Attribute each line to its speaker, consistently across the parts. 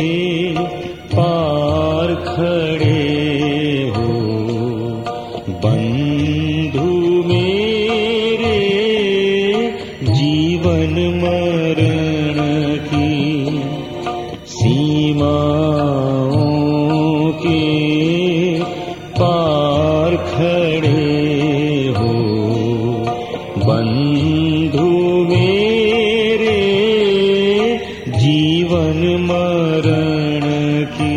Speaker 1: पार खड़े हो बंधु मेरे, जीवन मरण की सीमाओं के पार खड़े हो बंधु मेरे, जीवन मरण की।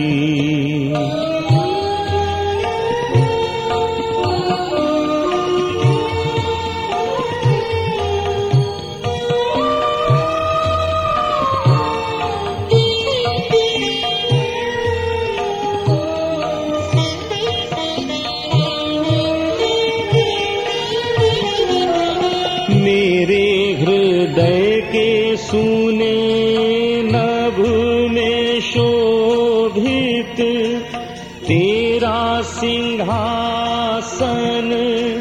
Speaker 1: मेरे हृदय के सूने नभ में शोभित तेरा सिंहासन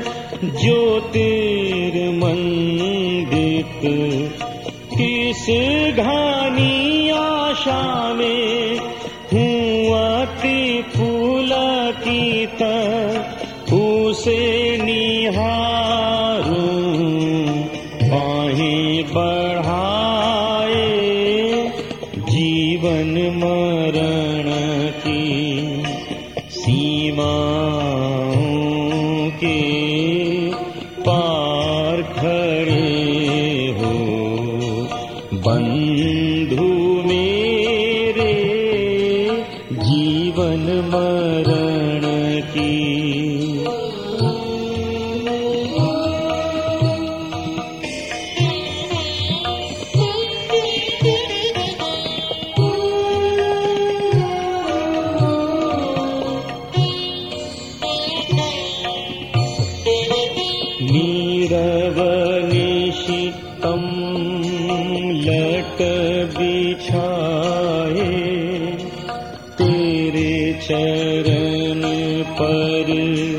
Speaker 1: ज्योतिर्मंडित, किस घानी आशा में हूँ अति पुलकित, उसे निहारूं बाहें बढ़ाए, जीवन मरण की सीमाओं के पार खड़े हो बंधु मेरे, जीवन मरण की। नीरवनिशितम लट बिछाए, तेरे चरण पर